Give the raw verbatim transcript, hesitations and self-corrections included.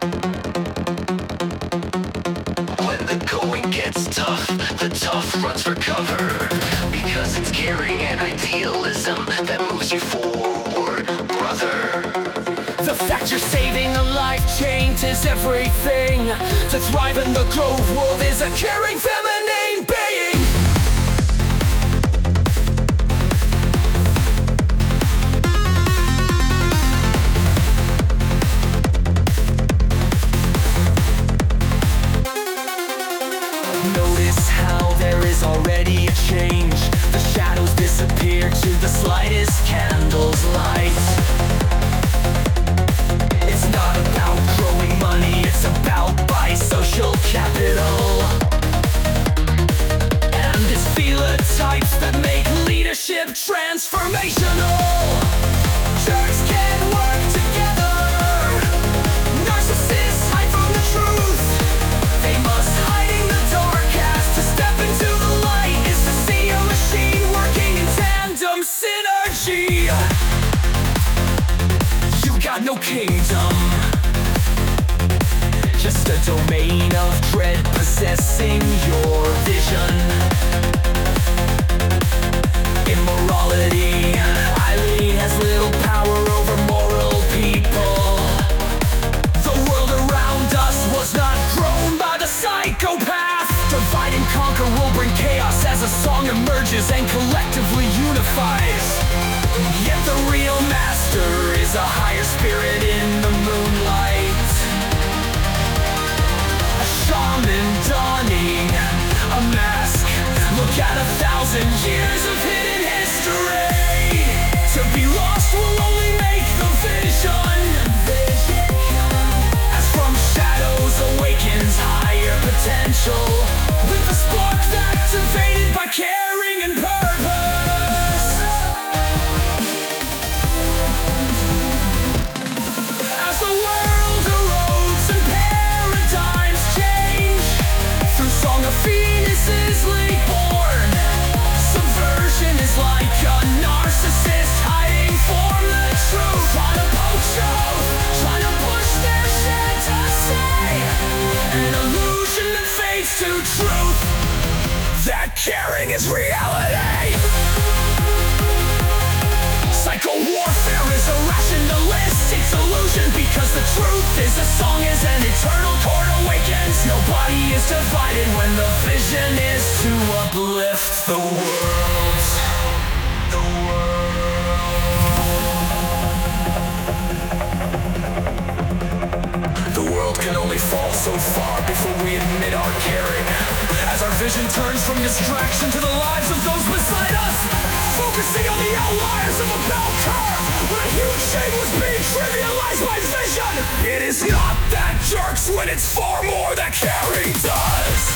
When the going gets tough, the tough runs for cover. Because it's carrying an idealism that moves you forward, brother. The fact you're saving a life changes everything. To thrive in the Grove world is a caring feminine being. Notice how there is already a change. The shadows disappear to the slightest candle's light. It's not about growing money, it's about buy social capital. And it's phenotypes that make leadership transformational. Jerks can work together. Narcissists hide from the truth. They must hide in the dark, as to step into the light is to see a machine working in tandem synergy. You got no kingdom, just a domain of dread possessing your vision. Immorality, Eileen has little power over moral people. The world around us was not grown by the psychopath. Divide and conquer will bring chaos as a song emerges and collectively unifies. Yet the real master is a higher spirit in the moonlight. A shaman donning a mask. Look at a thousand years of hidden history. To be lost will only make the vision. As from shadows awakens higher potential, with a spark activated by caring and purpose. As the world erodes and paradigms change, through Song of Venus is League born. Subversion is like a narcissist hiding from the truth. Trying to poke show, trying to push their shit to say an illusion that fades to truth. That caring is reality. Psycho warfare is a rationalistic illusion, because the truth is a song as an eternal chord awakens. Nobody is divided when the vision is to uplift the world. The world. The world can only fall so far before we admit our caring. As our vision turns from distraction to the lives of those beside us, focusing on the outliers of a bell curve, when a huge shame was being trivialized by vision. It is not that jerks when it's far more that caring does.